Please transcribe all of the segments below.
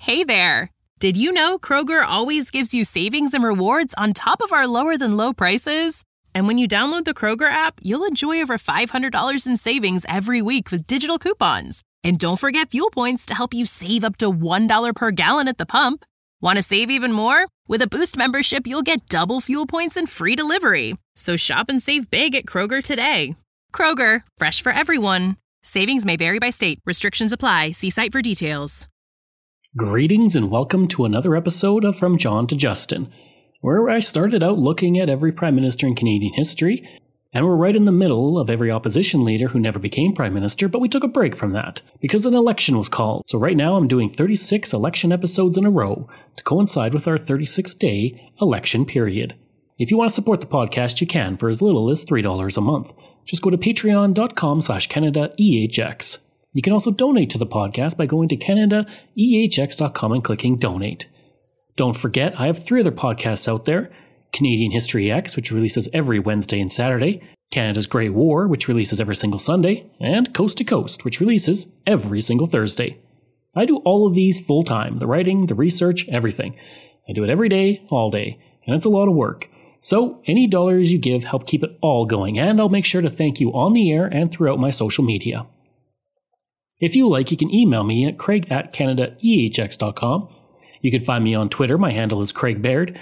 Hey there! Did you know Kroger always gives you savings and rewards on top of our lower-than-low prices? And when you download the Kroger app, you'll enjoy over $500 in savings every week with digital coupons. And don't forget fuel points to help you save up to $1 per gallon at the pump. Want to save even more? With a Boost membership, you'll get double fuel points and free delivery. So shop and save big at Kroger today. Kroger, fresh for everyone. Savings may vary by state. Restrictions apply. See site for details. Greetings and welcome to another episode of From John to Justin, where I started out looking at every Prime Minister in Canadian history, and we're right in the middle of every opposition leader who never became Prime Minister, but we took a break from that, because an election was called. So right now I'm doing 36 election episodes in a row to coincide with our 36-day election period. If you want to support the podcast, you can for as little as $3 a month. Just go to patreon.com/CanadaEHX. You can also donate to the podcast by going to CanadaEHX.com and clicking Donate. Don't forget, I have 3 other podcasts out there. Canadian History X, which releases every Wednesday and Saturday. Canada's Great War, which releases every single Sunday. And Coast to Coast, which releases every single Thursday. I do all of these full-time. The writing, the research, everything. I do it every day, all day. And it's a lot of work. So, any dollars you give help keep it all going. And I'll make sure to thank you on the air and throughout my social media. If you like, you can email me at craig@CanadaEHX.com. You can find me on Twitter. My handle is Craig Baird,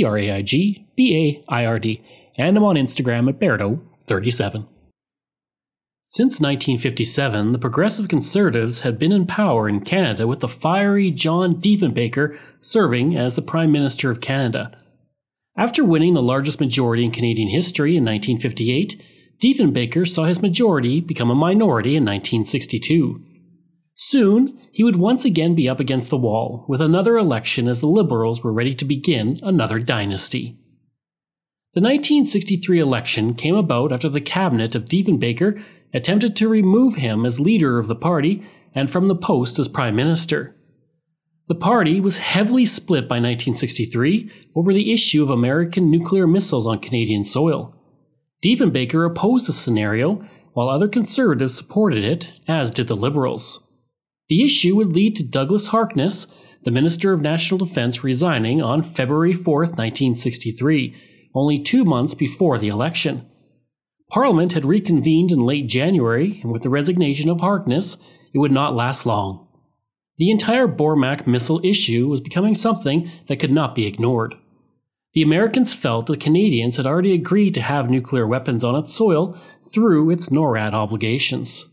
CraigBaird, and I'm on Instagram at Bairdo37. Since 1957, the Progressive Conservatives had been in power in Canada with the fiery John Diefenbaker serving as the Prime Minister of Canada. After winning the largest majority in Canadian history in 1958, Diefenbaker saw his majority become a minority in 1962. Soon, he would once again be up against the wall, with another election as the Liberals were ready to begin another dynasty. The 1963 election came about after the cabinet of Diefenbaker attempted to remove him as leader of the party and from the post as Prime Minister. The party was heavily split by 1963 over the issue of American nuclear missiles on Canadian soil. Diefenbaker opposed the scenario, while other Conservatives supported it, as did the Liberals. The issue would lead to Douglas Harkness, the Minister of National Defence, resigning on February 4, 1963, only 2 months before the election. Parliament had reconvened in late January, and with the resignation of Harkness, it would not last long. The entire Bormac missile issue was becoming something that could not be ignored. The Americans felt the Canadians had already agreed to have nuclear weapons on its soil through its NORAD obligations.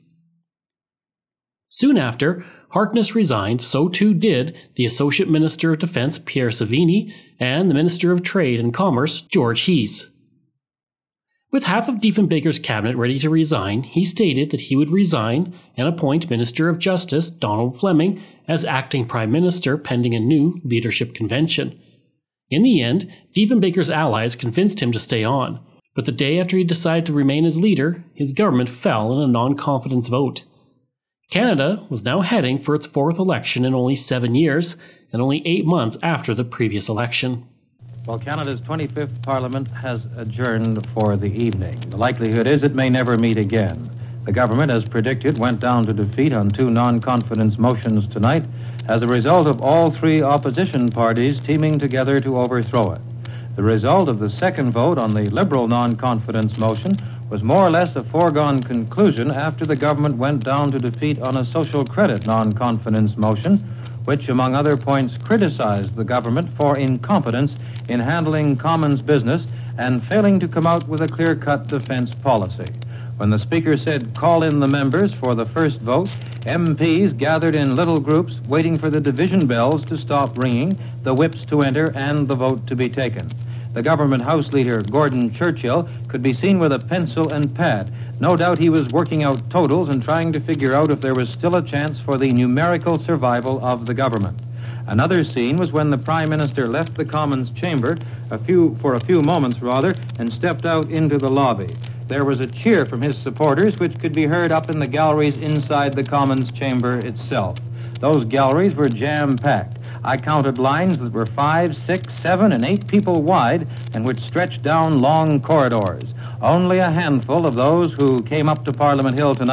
Soon after, Harkness resigned, so too did the Associate Minister of Defence Pierre Savigny and the Minister of Trade and Commerce George Hees. With half of Diefenbaker's cabinet ready to resign, he stated that he would resign and appoint Minister of Justice Donald Fleming as acting Prime Minister pending a new leadership convention. In the end, Diefenbaker's allies convinced him to stay on, but the day after he decided to remain as leader, his government fell in a non-confidence vote. Canada was now heading for its 4th election in only 7 years, and only 8 months after the previous election. Well, Canada's 25th Parliament has adjourned for the evening. The likelihood is it may never meet again. The government, as predicted, went down to defeat on 2 non-confidence motions tonight as a result of all 3 opposition parties teaming together to overthrow it. The result of the second vote on the Liberal non-confidence motion was more or less a foregone conclusion after the government went down to defeat on a social credit non-confidence motion, which, among other points, criticized the government for incompetence in handling Commons business and failing to come out with a clear-cut defense policy. When the Speaker said, "Call in the members" for the first vote, MPs gathered in little groups waiting for the division bells to stop ringing, the whips to enter, and the vote to be taken. The government House Leader, Gordon Churchill, could be seen with a pencil and pad. No doubt he was working out totals and trying to figure out if there was still a chance for the numerical survival of the government. Another scene was when the Prime Minister left the Commons chamber for a few moments and stepped out into the lobby. There was a cheer from his supporters, which could be heard up in the galleries inside the Commons chamber itself. Those galleries were jam-packed. I counted lines that were 5, 6, 7, and 8 people wide and which stretched down long corridors. Only a handful of those who came up to Parliament Hill tonight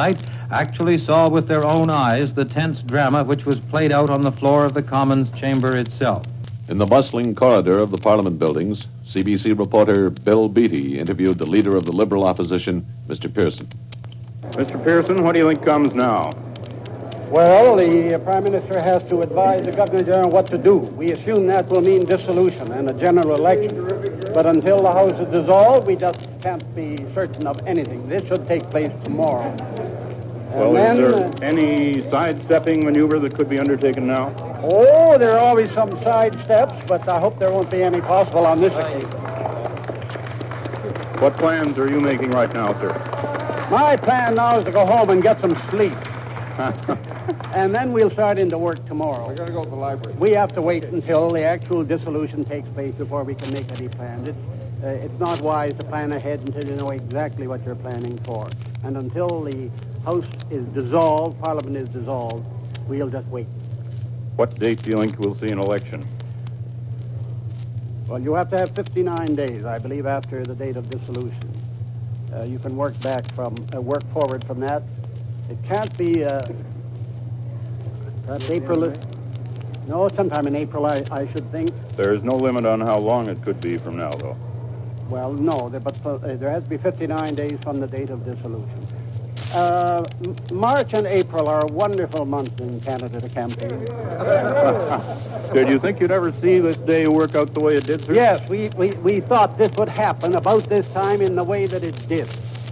actually saw with their own eyes the tense drama which was played out on the floor of the Commons chamber itself. In the bustling corridor of the Parliament buildings, CBC reporter Bill Beattie interviewed the leader of the Liberal opposition, Mr. Pearson. Mr. Pearson, what do you think comes now? Well, the Prime Minister has to advise the Governor General what to do. We assume that will mean dissolution and a general election. But until the House is dissolved, we just can't be certain of anything. This should take place tomorrow. Well, is there any sidestepping maneuver that could be undertaken now? Oh, there are always some side steps, but I hope there won't be any possible on this occasion. What plans are you making right now, sir? My plan now is to go home and get some sleep. And then we'll start into work tomorrow. We're going to go to the library. We have to wait until the actual dissolution takes place before we can make any plans. It's not wise to plan ahead until you know exactly what you're planning for. And until the House is dissolved, Parliament is dissolved, we'll just wait. What date do you think we'll see an election? Well, you have to have 59 days, I believe, after the date of dissolution. You can work forward from that. It can't be perhaps April. No, sometime in April, I should think. There is no limit on how long it could be from now, though. Well, no, but there has to be 59 days from the date of dissolution. March and April are wonderful months in Canada to campaign. Did you think you'd ever see this day work out the way it did, sir? Yes, we thought this would happen about this time in the way that it did.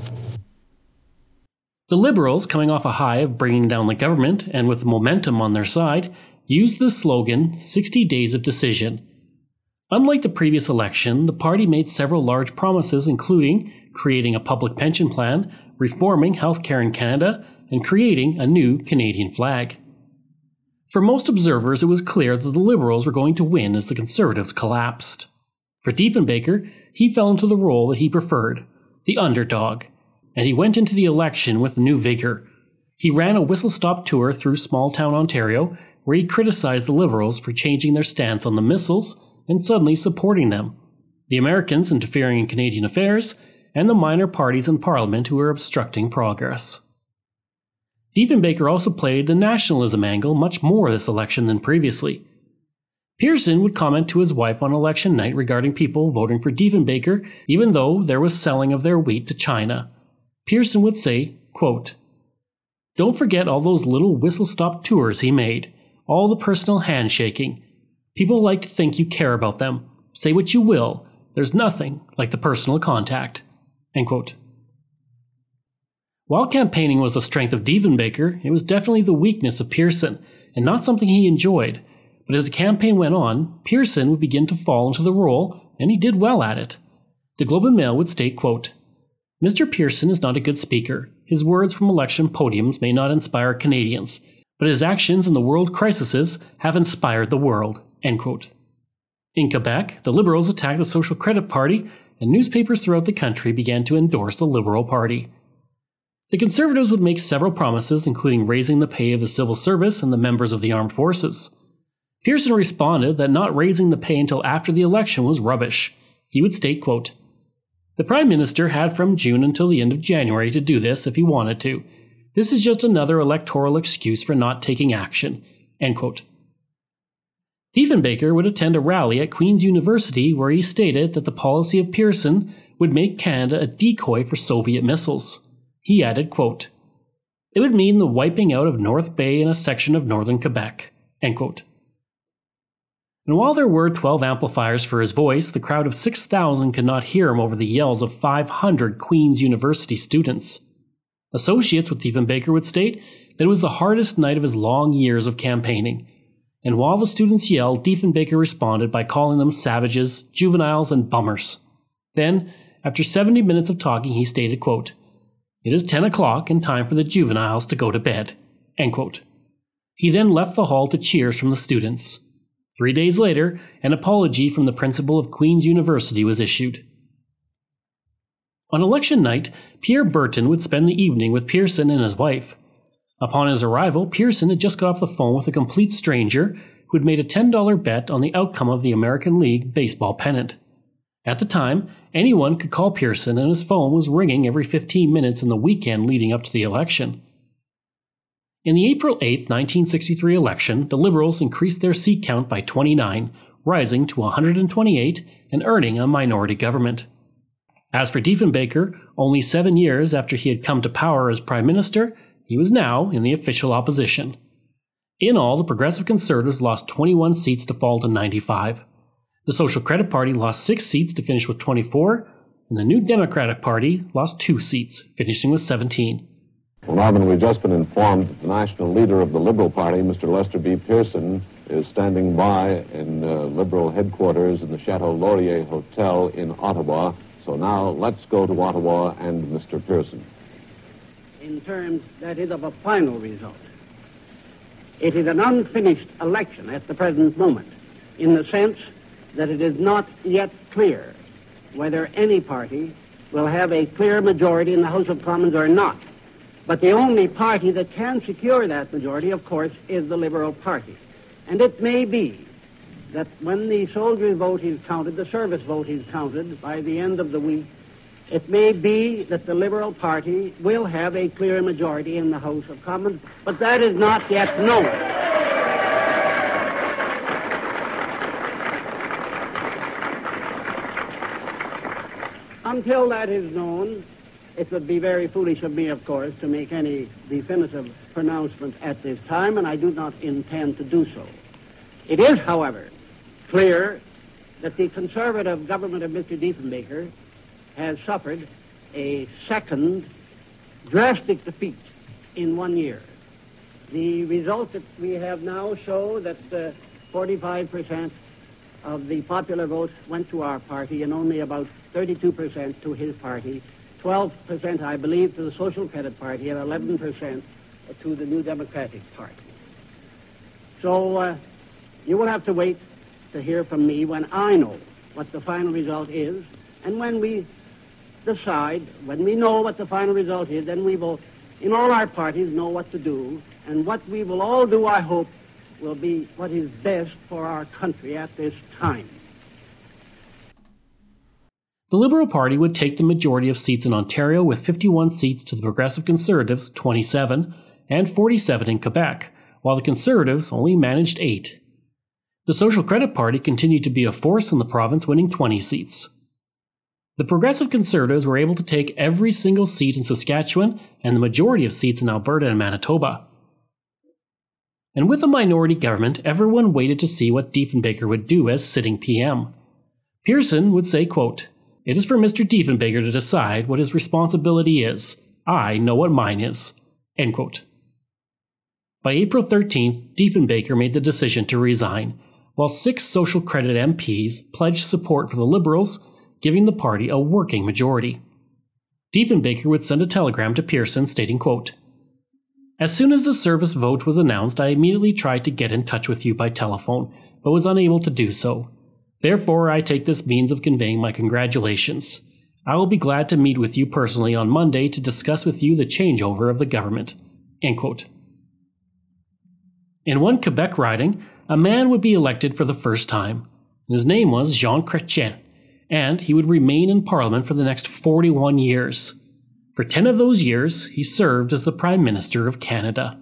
The Liberals, coming off a high of bringing down the government and with momentum on their side, used the slogan 60 Days of Decision. Unlike the previous election, the party made several large promises, including creating a public pension plan, reforming healthcare in Canada, and creating a new Canadian flag. For most observers, it was clear that the Liberals were going to win as the Conservatives collapsed. For Diefenbaker, he fell into the role that he preferred, the underdog, and he went into the election with new vigor. He ran a whistle-stop tour through small-town Ontario, where he criticized the Liberals for changing their stance on the missiles and suddenly supporting them, the Americans interfering in Canadian affairs, and the minor parties in Parliament who were obstructing progress. Diefenbaker also played the nationalism angle much more this election than previously. Pearson would comment to his wife on election night regarding people voting for Diefenbaker, even though there was selling of their wheat to China. Pearson would say, quote, "Don't forget all those little whistle-stop tours he made, all the personal handshaking. People like to think you care about them. Say what you will, there's nothing like the personal contact." End quote. While campaigning was the strength of Diefenbaker, it was definitely the weakness of Pearson, and not something he enjoyed. But as the campaign went on, Pearson would begin to fall into the role, and he did well at it. The Globe and Mail would state, quote, "Mr. Pearson is not a good speaker. His words from election podiums may not inspire Canadians, but his actions in the world crises have inspired the world." End quote. In Quebec, the Liberals attacked the Social Credit Party, and newspapers throughout the country began to endorse the Liberal Party. The Conservatives would make several promises, including raising the pay of the civil service and the members of the armed forces. Pearson responded that not raising the pay until after the election was rubbish. He would state, quote, "The Prime Minister had from June until the end of January to do this if he wanted to. This is just another electoral excuse for not taking action." End quote. Diefenbaker would attend a rally at Queen's University where he stated that the policy of Pearson would make Canada a decoy for Soviet missiles. He added, quote, "It would mean the wiping out of North Bay and a section of northern Quebec." End quote. And while there were 12 amplifiers for his voice, the crowd of 6,000 could not hear him over the yells of 500 Queen's University students. Associates with Diefenbaker would state that it was the hardest night of his long years of campaigning. And while the students yelled, Diefenbaker responded by calling them savages, juveniles, and bummers. Then, after 70 minutes of talking, he stated, quote, "It is 10 o'clock and time for the juveniles to go to bed." End quote. He then left the hall to cheers from the students. 3 days later, an apology from the principal of Queen's University was issued. On election night, Pierre Burton would spend the evening with Pearson and his wife. Upon his arrival, Pearson had just got off the phone with a complete stranger who had made a $10 bet on the outcome of the American League baseball pennant. At the time, anyone could call Pearson, and his phone was ringing every 15 minutes in the weekend leading up to the election. In the April 8, 1963 election, the Liberals increased their seat count by 29, rising to 128 and earning a minority government. As for Diefenbaker, only 7 years after he had come to power as Prime Minister, he was now in the official opposition. In all, the Progressive Conservatives lost 21 seats to fall to 95. The Social Credit Party lost 6 seats to finish with 24, and the New Democratic Party lost 2 seats, finishing with 17. Well, Marvin, we've just been informed that the national leader of the Liberal Party, Mr. Lester B. Pearson, is standing by in Liberal headquarters in the Chateau Laurier Hotel in Ottawa. So now let's go to Ottawa and Mr. Pearson. In terms, that is, of a final result. It is an unfinished election at the present moment, in the sense that it is not yet clear whether any party will have a clear majority in the House of Commons or not. But the only party that can secure that majority, of course, is the Liberal Party. And it may be that when the soldiers' vote is counted, the service vote is counted by the end of the week, it may be that the Liberal Party will have a clear majority in the House of Commons, but that is not yet known. Until that is known, it would be very foolish of me, of course, to make any definitive pronouncement at this time, and I do not intend to do so. It is, however, clear that the Conservative government of Mr. Diefenbaker has suffered a second drastic defeat in 1 year. The results that we have now show that 45% of the popular vote went to our party and only about 32% to his party, 12%, I believe, to the Social Credit Party, and 11% to the New Democratic Party. So you will have to wait to hear from me when I know what the final result is, and when we decide, when we know what the final result is, then we will, in all our parties, know what to do, and what we will all do, I hope, will be what is best for our country at this time. The Liberal Party would take the majority of seats in Ontario with 51 seats to the Progressive Conservatives' 27 and 47 in Quebec, while the Conservatives only managed 8. The Social Credit Party continued to be a force in the province, winning 20 seats. The Progressive Conservatives were able to take every single seat in Saskatchewan and the majority of seats in Alberta and Manitoba. And with a minority government, everyone waited to see what Diefenbaker would do as sitting PM. Pearson would say, quote, "It is for Mr. Diefenbaker to decide what his responsibility is. I know what mine is." End quote. By April 13th, Diefenbaker made the decision to resign, while 6 Social Credit MPs pledged support for the Liberals, giving the party a working majority. Diefenbaker would send a telegram to Pearson stating, quote, "As soon as the service vote was announced, I immediately tried to get in touch with you by telephone, but was unable to do so. Therefore, I take this means of conveying my congratulations. I will be glad to meet with you personally on Monday to discuss with you the changeover of the government." End quote. In one Quebec riding, a man would be elected for the first time. His name was Jean Chrétien, and he would remain in Parliament for the next 41 years. For 10 of those years, he served as the Prime Minister of Canada.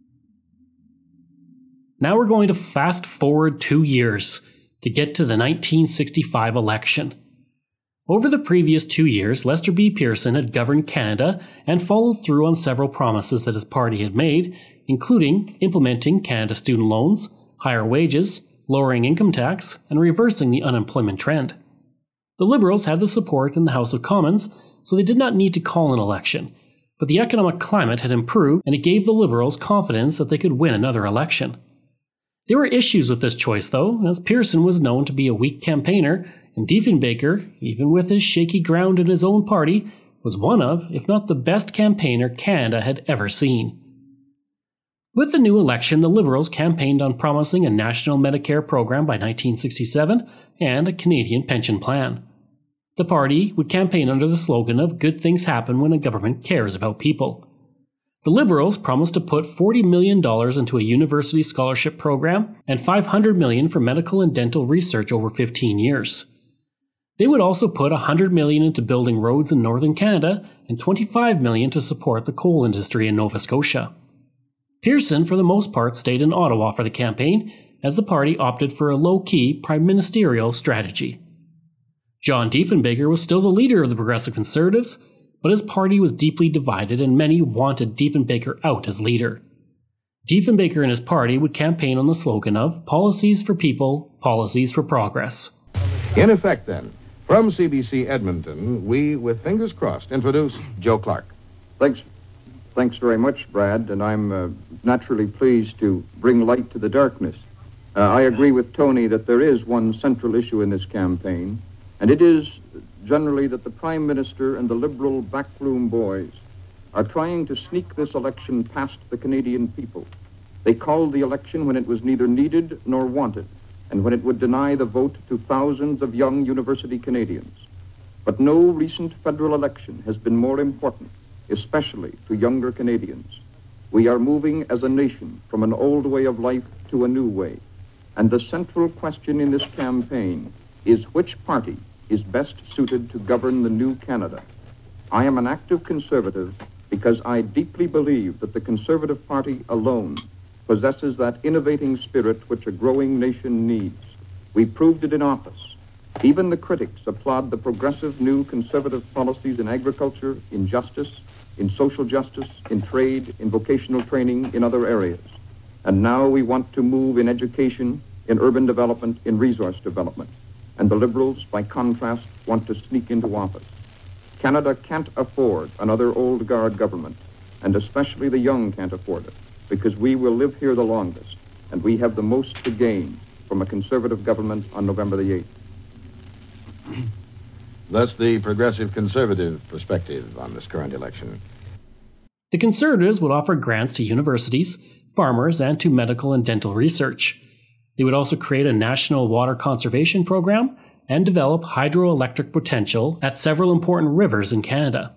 Now we're going to fast forward 2 years to get to the 1965 election. Over the previous 2 years, Lester B. Pearson had governed Canada and followed through on several promises that his party had made, including implementing Canada student loans, higher wages, lowering income tax, and reversing the unemployment trend. The Liberals had the support in the House of Commons, so they did not need to call an election, but the economic climate had improved and it gave the Liberals confidence that they could win another election. There were issues with this choice, though, as Pearson was known to be a weak campaigner, and Diefenbaker, even with his shaky ground in his own party, was one of, if not the best campaigner Canada had ever seen. With the new election, the Liberals campaigned on promising a national Medicare program by 1967 and a Canadian pension plan. The party would campaign under the slogan of "Good things happen when a government cares about people." The Liberals promised to put $40 million into a university scholarship program and $500 million for medical and dental research over 15 years. They would also put $100 million into building roads in northern Canada and $25 million to support the coal industry in Nova Scotia. Pearson, for the most part, stayed in Ottawa for the campaign, as the party opted for a low-key prime ministerial strategy. John Diefenbaker was still the leader of the Progressive Conservatives, but his party was deeply divided and many wanted Diefenbaker out as leader. Diefenbaker and his party would campaign on the slogan of Policies for People, Policies for Progress. In effect, then, from CBC Edmonton, we, with fingers crossed, introduce Joe Clark. Thanks very much, Brad, and I'm naturally pleased to bring light to the darkness. I agree with Tony that there is one central issue in this campaign, and it is generally that the Prime Minister and the Liberal backroom boys are trying to sneak this election past the Canadian people. They called the election when it was neither needed nor wanted, and when it would deny the vote to thousands of young university Canadians. But no recent federal election has been more important, especially to younger Canadians. We are moving as a nation from an old way of life to a new way. And the central question in this campaign is which party is best suited to govern the new Canada. I am an active conservative because I deeply believe that the Conservative Party alone possesses that innovating spirit which a growing nation needs. We proved it in office. Even the critics applaud the progressive new conservative policies in agriculture, in justice, in social justice, in trade, in vocational training, in other areas. And now we want to move in education, in urban development, in resource development. And the Liberals, by contrast, want to sneak into office. Canada can't afford another old guard government, and especially the young can't afford it, because we will live here the longest, and we have the most to gain from a conservative government on November the 8th. Thus the progressive conservative perspective on this current election. The Conservatives would offer grants to universities, farmers, and to medical and dental research. They would also create a national water conservation program and develop hydroelectric potential at several important rivers in Canada.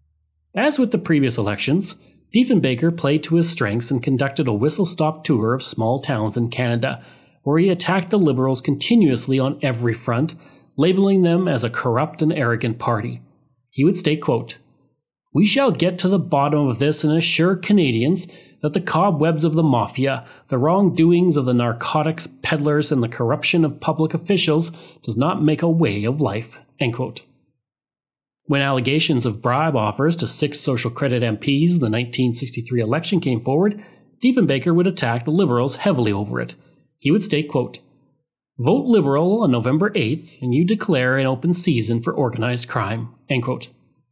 As with the previous elections, Diefenbaker played to his strengths and conducted a whistle-stop tour of small towns in Canada, where he attacked the Liberals continuously on every front, labeling them as a corrupt and arrogant party. He would state, quote, "We shall get to the bottom of this and assure Canadians that the cobwebs of the mafia, the wrongdoings of the narcotics peddlers, and the corruption of public officials does not make a way of life." End quote. When allegations of bribe offers to 6 social credit MPs in the 1963 election came forward, Diefenbaker would attack the Liberals heavily over it. He would state, quote, "Vote Liberal on November 8th and you declare an open season for organized crime." End quote.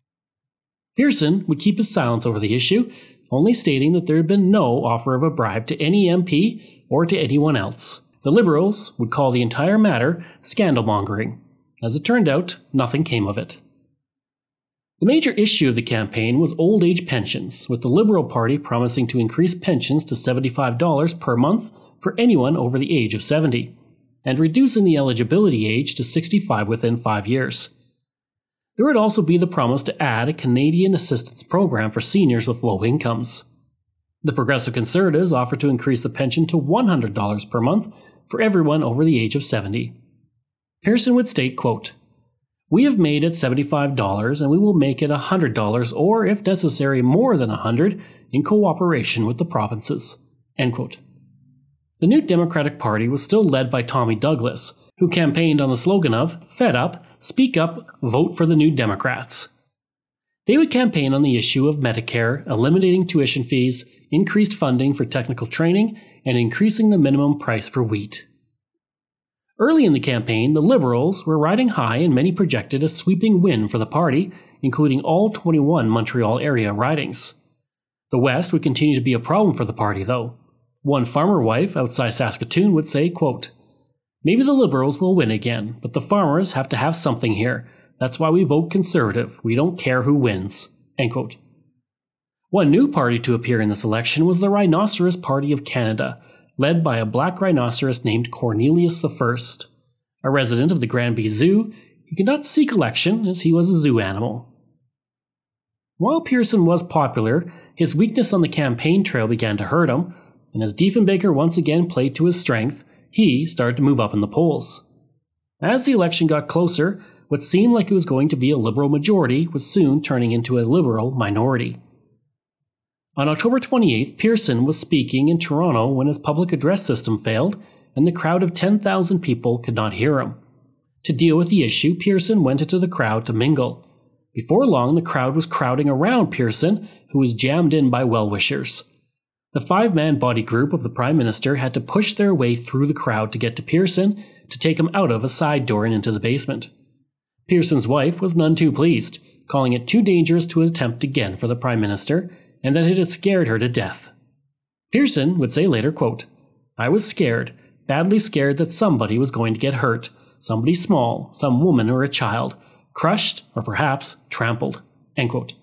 Pearson would keep his silence over the issue, only stating that there had been no offer of a bribe to any MP or to anyone else. The Liberals would call the entire matter scandalmongering. As it turned out, nothing came of it. The major issue of the campaign was old age pensions, with the Liberal Party promising to increase pensions to $75 per month for anyone over the age of 70, and reducing the eligibility age to 65 within 5 years. There would also be the promise to add a Canadian assistance program for seniors with low incomes. The Progressive Conservatives offered to increase the pension to $100 per month for everyone over the age of 70. Pearson would state, quote, "We have made it $75 and we will make it $100 or, if necessary, more than $100 in cooperation with the provinces." End quote. The New Democratic Party was still led by Tommy Douglas, who campaigned on the slogan of "Fed Up, Speak Up, Vote for the New Democrats." They would campaign on the issue of Medicare, eliminating tuition fees, increased funding for technical training, and increasing the minimum price for wheat. Early in the campaign, the Liberals were riding high and many projected a sweeping win for the party, including all 21 Montreal area ridings. The West would continue to be a problem for the party, though. One farmer wife outside Saskatoon would say, quote, "Maybe the Liberals will win again, but the farmers have to have something here. That's why we vote Conservative. We don't care who wins." End quote. One new party to appear in this election was the Rhinoceros Party of Canada, led by a black rhinoceros named Cornelius I. A resident of the Granby Zoo, he could not seek election as he was a zoo animal. While Pearson was popular, his weakness on the campaign trail began to hurt him, and as Diefenbaker once again played to his strength, he started to move up in the polls. As the election got closer, what seemed like it was going to be a Liberal majority was soon turning into a Liberal minority. On October 28th, Pearson was speaking in Toronto when his public address system failed, and the crowd of 10,000 people could not hear him. To deal with the issue, Pearson went into the crowd to mingle. Before long, the crowd was crowding around Pearson, who was jammed in by well-wishers. The 5-man body group of the Prime Minister had to push their way through the crowd to get to Pearson to take him out of a side door and into the basement. Pearson's wife was none too pleased, calling it too dangerous to attempt again for the Prime Minister, and that it had scared her to death. Pearson would say later, quote, "I was scared, badly scared that somebody was going to get hurt, somebody small, some woman or a child, crushed or perhaps trampled." End quote.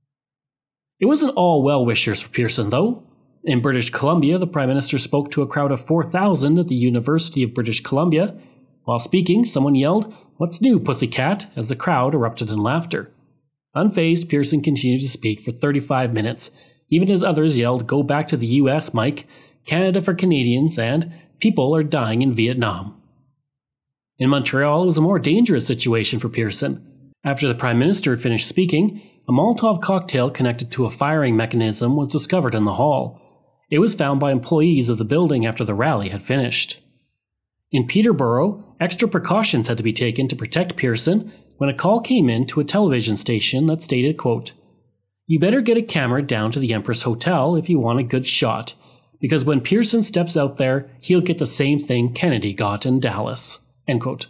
It wasn't all well-wishers for Pearson, though. In British Columbia, the Prime Minister spoke to a crowd of 4,000 at the University of British Columbia. While speaking, someone yelled, "What's new, pussycat?" as the crowd erupted in laughter. Unfazed, Pearson continued to speak for 35 minutes, even as others yelled, "Go back to the US, Mike," "Canada for Canadians," and "People are dying in Vietnam." In Montreal, it was a more dangerous situation for Pearson. After the Prime Minister had finished speaking, a Molotov cocktail connected to a firing mechanism was discovered in the hall. It was found by employees of the building after the rally had finished. In Peterborough, extra precautions had to be taken to protect Pearson when a call came in to a television station that stated, quote, "You better get a camera down to the Empress Hotel if you want a good shot, because when Pearson steps out there, he'll get the same thing Kennedy got in Dallas." End quote.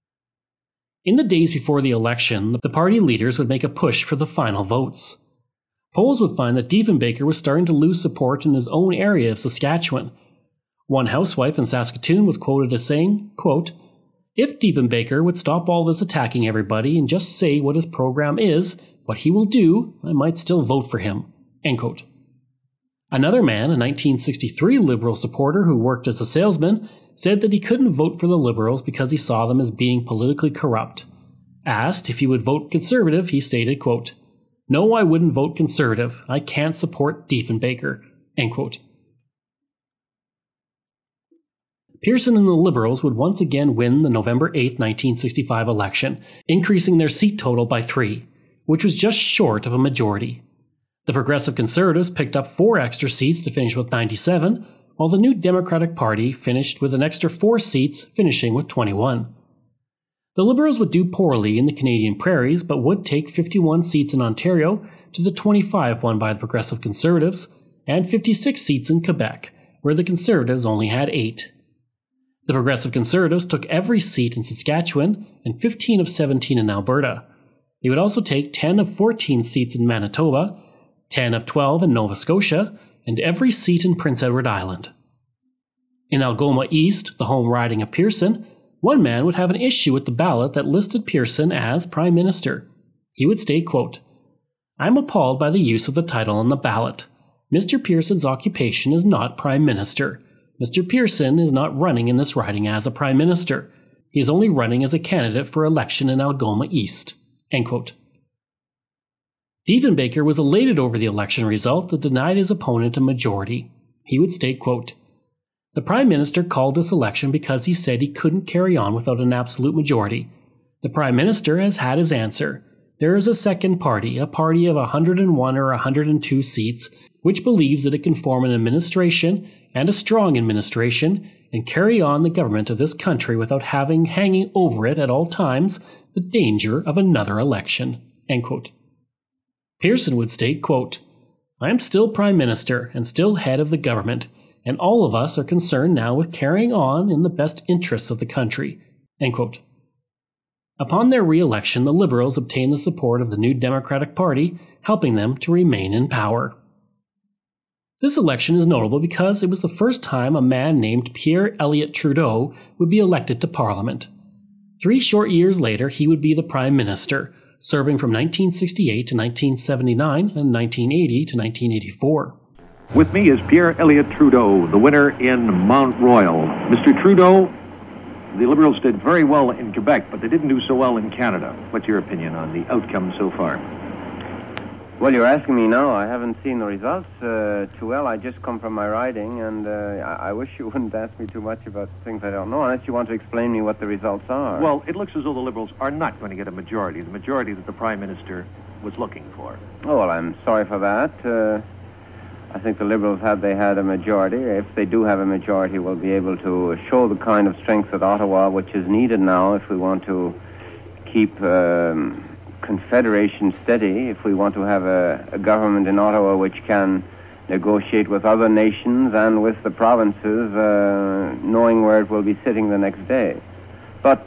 In the days before the election, the party leaders would make a push for the final votes. Polls would find that Diefenbaker was starting to lose support in his own area of Saskatchewan. One housewife in Saskatoon was quoted as saying, quote, "If Diefenbaker would stop all this attacking everybody and just say what his program is, what he will do, I might still vote for him." End quote. Another man, a 1963 Liberal supporter who worked as a salesman, said that he couldn't vote for the Liberals because he saw them as being politically corrupt. Asked if he would vote Conservative, he stated, quote, "No, I wouldn't vote Conservative. I can't support Diefenbaker." End quote. Pearson and the Liberals would once again win the November 8, 1965 election, increasing their seat total by 3, which was just short of a majority. The Progressive Conservatives picked up 4 extra seats to finish with 97, while the New Democratic Party finished with an extra 4 seats, finishing with 21. The Liberals would do poorly in the Canadian prairies, but would take 51 seats in Ontario to the 25 won by the Progressive Conservatives, and 56 seats in Quebec, where the Conservatives only had 8. The Progressive Conservatives took every seat in Saskatchewan and 15 of 17 in Alberta. They would also take 10 of 14 seats in Manitoba, 10 of 12 in Nova Scotia, and every seat in Prince Edward Island. In Algoma East, the home riding of Pearson, one man would have an issue with the ballot that listed Pearson as Prime Minister. He would state, quote, "I'm appalled by the use of the title on the ballot. Mr. Pearson's occupation is not Prime Minister. Mr. Pearson is not running in this riding as a Prime Minister. He is only running as a candidate for election in Algoma East." End quote. Diefenbaker was elated over the election result that denied his opponent a majority. He would state, quote, "The Prime Minister called this election because he said he couldn't carry on without an absolute majority. The Prime Minister has had his answer. There is a second party, a party of 101 or 102 seats, which believes that it can form an administration, and a strong administration, and carry on the government of this country without having hanging over it at all times the danger of another election." End quote. Pearson would state, quote, "I am still Prime Minister and still head of the government, and all of us are concerned now with carrying on in the best interests of the country." End quote. Upon their re-election, the Liberals obtained the support of the New Democratic Party, helping them to remain in power. This election is notable because it was the first time a man named Pierre Elliott Trudeau would be elected to Parliament. 3 short years later, he would be the Prime Minister, serving from 1968 to 1979 and 1980 to 1984. With me is Pierre Elliott Trudeau, the winner in Mount Royal. Mr. Trudeau, the Liberals did very well in Quebec, but they didn't do so well in Canada. What's your opinion on the outcome so far? Well, you're asking me now. I haven't seen the results too well. I just come from my riding, and I wish you wouldn't ask me too much about things I don't know, unless you want to explain me what the results are. Well, it looks as though the Liberals are not going to get a majority, the majority that the Prime Minister was looking for. Oh, well, I'm sorry for that. I think the Liberals, had they had a majority, if they do have a majority, will be able to show the kind of strength at Ottawa which is needed now if we want to keep Confederation steady, if we want to have a government in Ottawa which can negotiate with other nations and with the provinces, knowing where it will be sitting the next day. But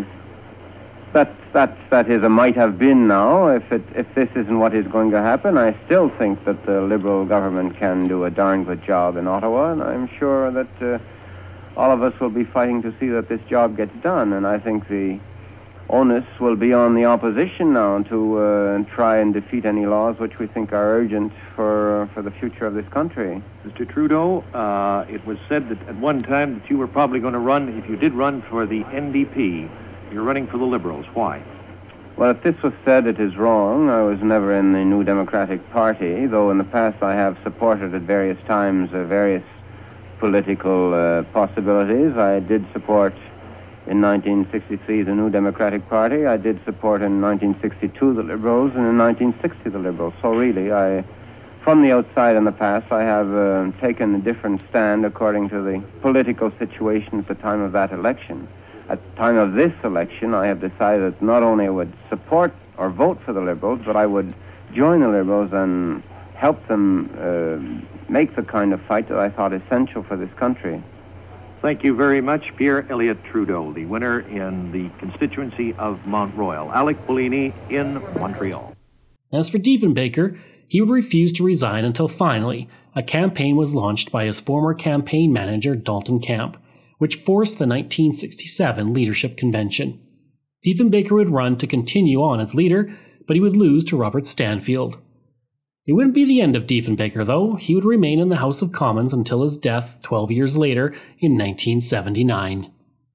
that is a might have been now. If this isn't what is going to happen, I still think that the Liberal government can do a darn good job in Ottawa, and I'm sure that all of us will be fighting to see that this job gets done. And I think the onus will be on the opposition now to try and defeat any laws which we think are urgent for the future of this country. Mr. Trudeau, it was said that at one time that you were probably going to run, if you did run for the NDP, you're running for the Liberals. Why? Well, if this was said, it is wrong. I was never in the New Democratic Party, though in the past I have supported at various times various political possibilities. I did support in 1963 the New Democratic Party. I did support in 1962 the Liberals, and in 1960 the Liberals. So really, from the outside in the past, I have taken a different stand according to the political situation at the time of that election. At the time of this election, I have decided that not only I would support or vote for the Liberals, but I would join the Liberals and help them make the kind of fight that I thought essential for this country. Thank you very much, Pierre Elliott Trudeau, the winner in the constituency of Mount Royal. Alec Bellini in Montreal. As for Diefenbaker, he would refuse to resign until finally a campaign was launched by his former campaign manager Dalton Camp, which forced the 1967 Leadership Convention. Diefenbaker would run to continue on as leader, but he would lose to Robert Stanfield. It wouldn't be the end of Diefenbaker, though. He would remain in the House of Commons until his death 12 years later in 1979.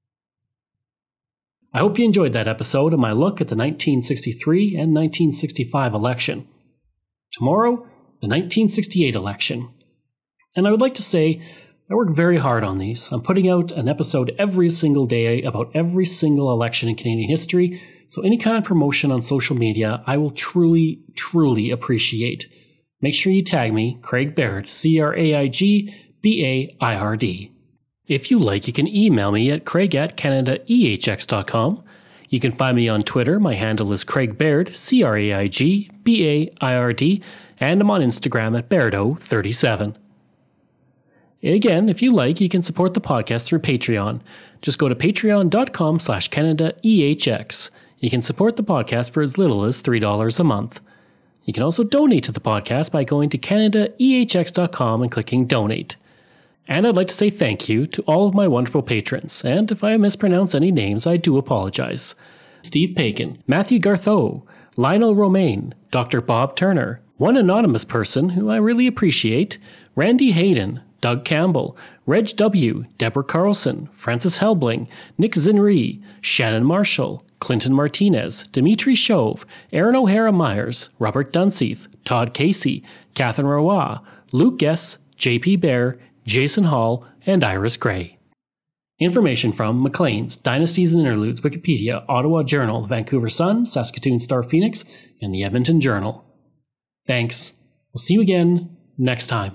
I hope you enjoyed that episode of my look at the 1963 and 1965 election. Tomorrow, the 1968 election. And I would like to say, I work very hard on these. I'm putting out an episode every single day about every single election in Canadian history, so any kind of promotion on social media I will truly, truly appreciate. Make sure you tag me, Craig Baird, CraigBaird. If you like, you can email me at craig@canadaehx.com. You can find me on Twitter. My handle is Craig Baird, CraigBaird, and I'm on Instagram at Bairdo37. Again, if you like, you can support the podcast through Patreon. Just go to patreon.com/CanadaEHX. You can support the podcast for as little as $3 a month. You can also donate to the podcast by going to CanadaEHX.com and clicking Donate. And I'd like to say thank you to all of my wonderful patrons, and if I mispronounce any names, I do apologize. Steve Pagan, Matthew Gartho, Lionel Romaine, Dr. Bob Turner, one anonymous person who I really appreciate, Randy Hayden, Doug Campbell, Reg W., Deborah Carlson, Francis Helbling, Nick Zinri, Shannon Marshall, Clinton Martinez, Dimitri Chauve, Aaron O'Hara Myers, Robert Dunseith, Todd Casey, Catherine Roy, Luke Guess, J.P. Bear, Jason Hall, and Iris Gray. Information from Maclean's, Dynasties and Interludes, Wikipedia, Ottawa Journal, Vancouver Sun, Saskatoon Star Phoenix, and the Edmonton Journal. Thanks. We'll see you again next time.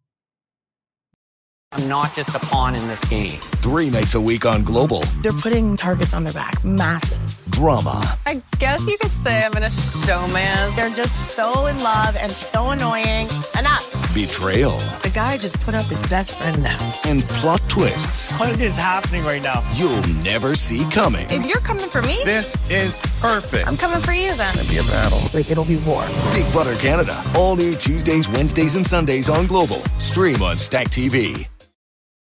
I'm not just a pawn in this game. 3 nights a week on Global. They're putting targets on their back. Massive. Drama. I guess you could say I'm in a showman. They're just so in love and so annoying. Enough. Betrayal. The guy just put up his best friend now. And plot twists. What is happening right now? You'll never see coming. If you're coming for me, this is perfect. I'm coming for you then. It'll be a battle. Like, it'll be war. Big Brother Canada. All new Tuesdays, Wednesdays, and Sundays on Global. Stream on Stack TV.